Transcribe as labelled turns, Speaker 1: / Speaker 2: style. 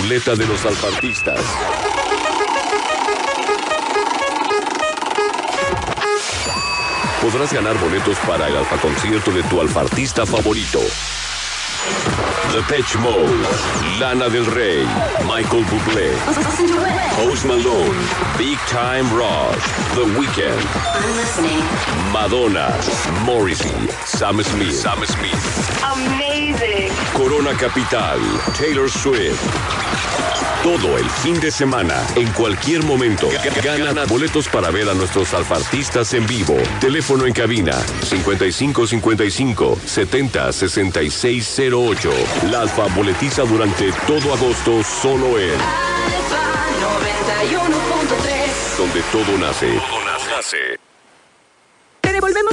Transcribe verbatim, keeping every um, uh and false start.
Speaker 1: completa de los alfartistas. Podrás ganar boletos para el alfa concierto de tu alfartista favorito. Depeche Mode, Lana del Rey, Michael Bublé, Post Malone, Big Time Rush, The Weeknd, Madonna, Morrissey, Sam Smith, Sam Smith,
Speaker 2: Amazing.
Speaker 1: Corona Capital, Taylor Swift. Todo el fin de semana, en cualquier momento, gana boletos para ver a nuestros alfartistas en vivo. Teléfono en cabina cincuenta y cinco cincuenta y cinco setenta sesenta y seis cero ocho. La Alfa boletiza durante todo agosto solo en
Speaker 2: Alfa noventa y uno punto tres.
Speaker 1: donde todo nace. Todo nace.
Speaker 3: Te devolvemos